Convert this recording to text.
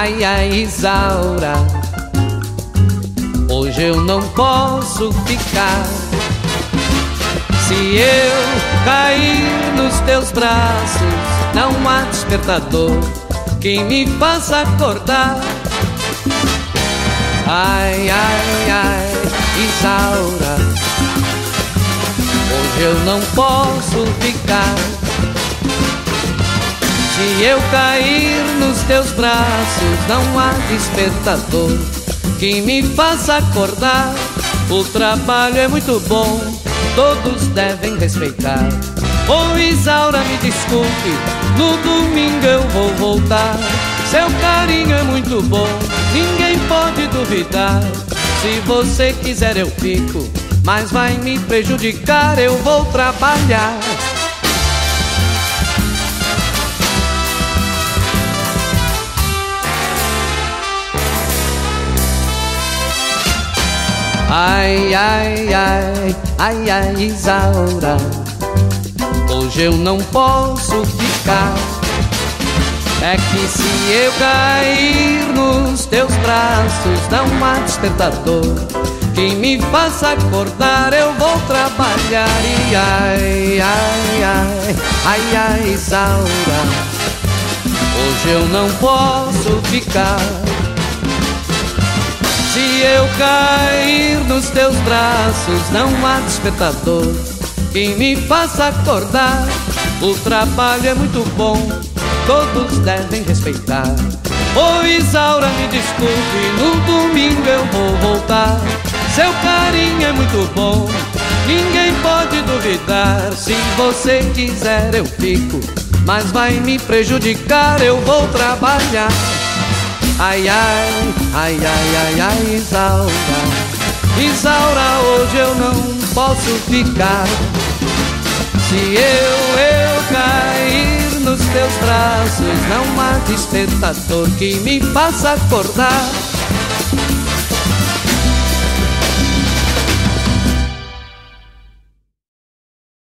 Ai, ai, Isaura, hoje eu não posso ficar. Se eu cair nos teus braços, não há despertador que me faça acordar. Ai, ai, ai, Isaura, hoje eu não posso ficar. Se eu cair nos teus braços, não há despertador que me faça acordar. O trabalho é muito bom, todos devem respeitar. Oh, Isaura, me desculpe, no domingo eu vou voltar. Seu carinho é muito bom, ninguém pode duvidar. Se você quiser eu fico, mas vai me prejudicar, eu vou trabalhar. Ai, ai, ai, ai, ai, Isaura, hoje eu não posso ficar. É que se eu cair nos teus braços, não há despertador que me faça acordar, eu vou trabalhar. E ai, ai, ai, ai, ai, Isaura, hoje eu não posso ficar. Se eu cair nos teus braços, não há despertador que me faça acordar. O trabalho é muito bom, todos devem respeitar. Oh, Isaura, me desculpe, no domingo eu vou voltar. Seu carinho é muito bom, ninguém pode duvidar. Se você quiser eu fico, mas vai me prejudicar, eu vou trabalhar. Ai, ai, ai, ai, ai, ai, Isaura, Isaura, hoje eu não posso ficar. Se eu cair nos teus braços, não há despertador que me faça acordar.